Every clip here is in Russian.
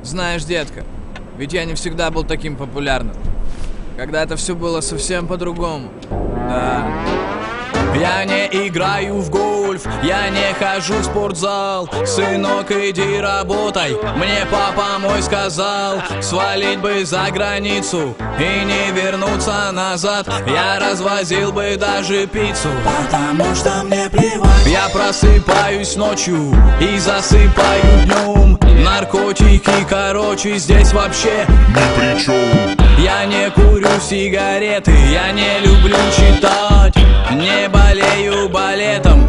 Знаешь, детка, ведь я не всегда был таким популярным. Когда-то все было совсем по-другому. Да. Я не играю в гольф, я не хожу в спортзал. Сынок, иди работай, мне папа мой сказал. Свалить бы за границу и не вернуться назад. Я развозил бы даже пиццу, потому что мне плевать. Я просыпаюсь ночью и засыпаю днем. Наркотики, короче, здесь вообще ни при чем. Я не курю сигареты, я не люблю читать, не болею балетом.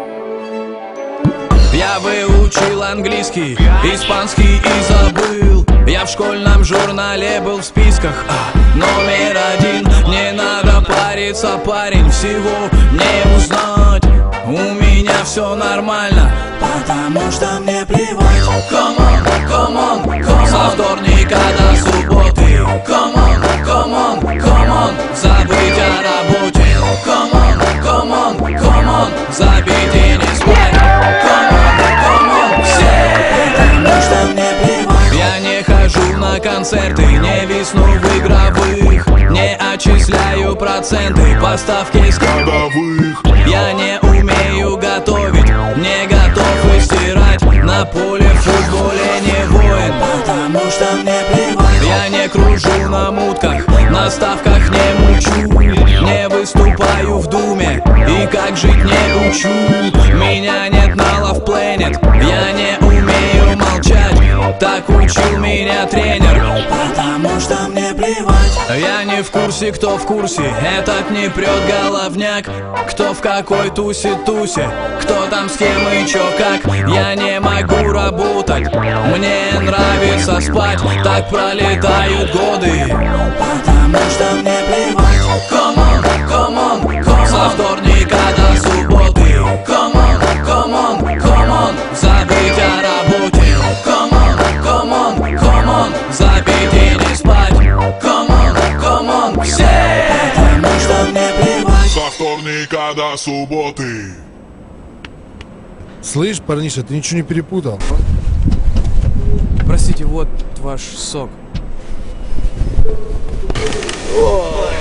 Я выучил английский, испанский и забыл. Я в школьном журнале был в списках номер 1. Не надо париться, парень, всего не узнать. У меня все нормально, потому что мне плевать. Come on, come on, come on. Со вторника до субботы. Come on, come on, come on. Забыть о работе. Come on, come on, come on. Забить и не спать. Come on, все. Потому что мне плевать. Я не хожу на концерты, не висну в игровых, не отчисляю проценты по ставке Годовых. Я не умею готовить, не готов и стирать. На поле в футболе не воин, потому что мне плевать. Я не кружу на мутках, на ставках не мучу, не выступаю в думе и как жить не учу. Меня нет на Love Planet, я не умею молчать, так учил меня тренер. Потому что мне плевать. Я не в курсе, кто в курсе, этот не прет головняк. Кто в какой тусе, кто там с кем и чё как. Я не могу работать, мне нравится спать. Так пролетают годы, потому что мне плевать. Come on, come on, come on. Со вторника до субботы. Come on, come on, come on. Забыть о работе. Come on, come on, come on. Забить и не спать. Come on, все. Потому что мне плевать. Со вторника до субботы. Слышь, парниша, ты ничего не перепутал? Простите, вот ваш сок. Ой.